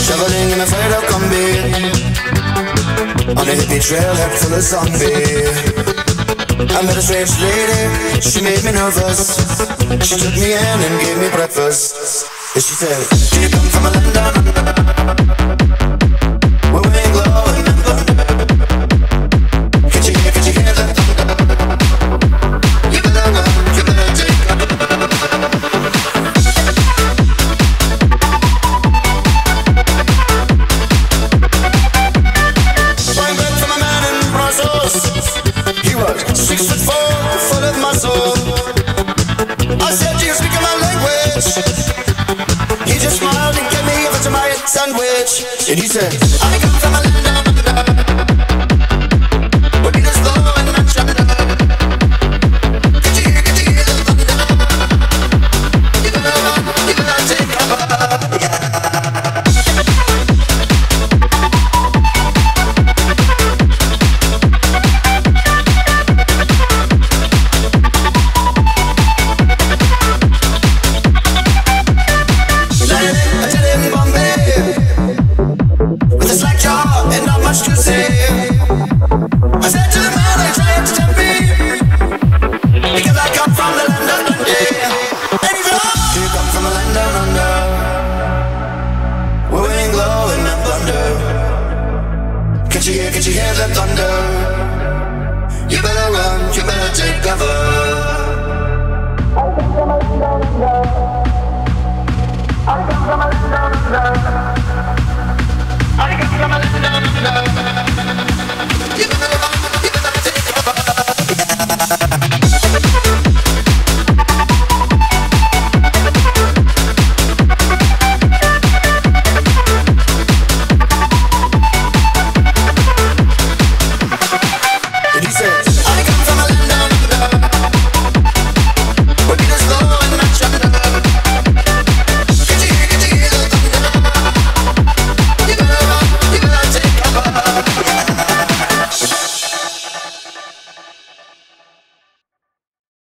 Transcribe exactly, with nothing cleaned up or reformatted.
traveling in a freighter combi on a hippie trailhead full of zombie. I met a strange lady, she made me nervous. She took me in and gave me breakfast. And she said, do you come from a London? Where we ain't glowing and thunder. Could you hear, could you hear that thunder? You better go, you better take Flying back from a man in Brussels. He was six foot four, full of muscle. I said, do you speak my language? He just smiled and gave me over to my sandwich. And he said, I come from a land down